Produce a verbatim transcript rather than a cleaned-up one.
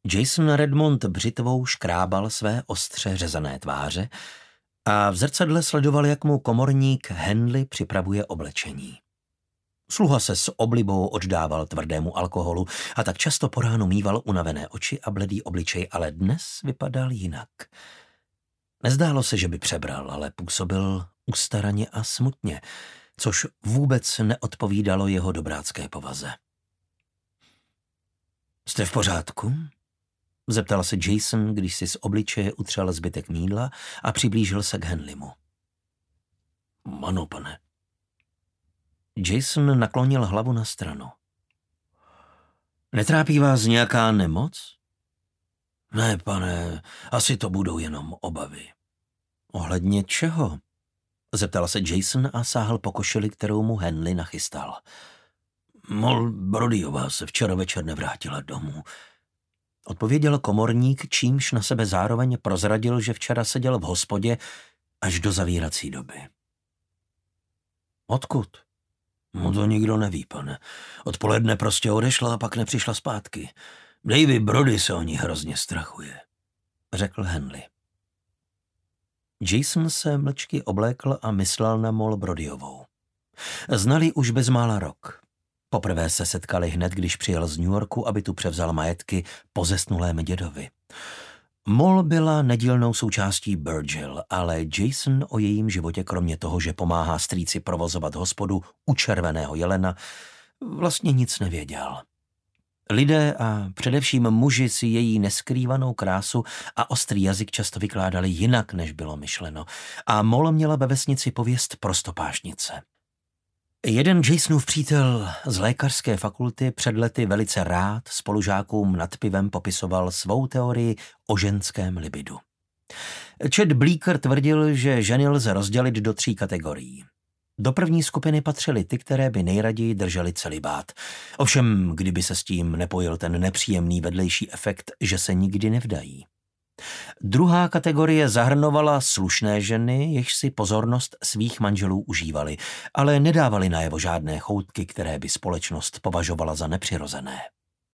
Jason Redmond břitvou škrábal své ostře řezané tváře a v zrcadle sledoval, jak mu komorník Henley připravuje oblečení. Sluha se s oblibou oddával tvrdému alkoholu a tak často po ránu mýval unavené oči a bledý obličej, ale dnes vypadal jinak. Nezdálo se, že by přebral, ale působil ustaraně a smutně, což vůbec neodpovídalo jeho dobrácké povaze. Jste v pořádku? Zeptal se Jason, když si z obličeje utřel zbytek mýdla a přiblížil se k Henleymu. Ano, pane. Jason naklonil hlavu na stranu. Netrápí vás nějaká nemoc? Ne, pane, asi to budou jenom obavy. Ohledně čeho? Zeptal se Jason a sáhl po košili, kterou mu Henley nachystal. Mol Brodyová se včera večer nevrátila domů. Odpověděl komorník, čímž na sebe zároveň prozradil, že včera seděl v hospodě až do zavírací doby. Odkud? No to nikdo neví, pane. Odpoledne prostě odešla a pak nepřišla zpátky. Davy Brody se o ní hrozně strachuje, řekl Henley. Jason se mlčky oblékl a myslel na Mol Brodyovou. Znali už bezmála rok. Poprvé se setkali hned, když přijel z New Yorku, aby tu převzal majetky po zesnulém dědovi. Mol byla nedílnou součástí Burgill, ale Jason o jejím životě, kromě toho, že pomáhá strýci provozovat hospodu u Červeného jelena, vlastně nic nevěděl. Lidé a především muži si její neskrývanou krásu a ostrý jazyk často vykládali jinak, než bylo myšleno, a Mol měla ve vesnici pověst prostopášnice. Jeden Jasonův přítel z lékařské fakulty před lety velice rád spolužákům nad pivem popisoval svou teorii o ženském libidu. Chet Bleecker tvrdil, že ženy lze rozdělit do tří kategorií. Do první skupiny patřily ty, které by nejraději držely celibát. Ovšem, kdyby se s tím nepojil ten nepříjemný vedlejší efekt, že se nikdy nevdají. Druhá kategorie zahrnovala slušné ženy, jež si pozornost svých manželů užívaly, ale nedávaly najevo žádné choutky, které by společnost považovala za nepřirozené.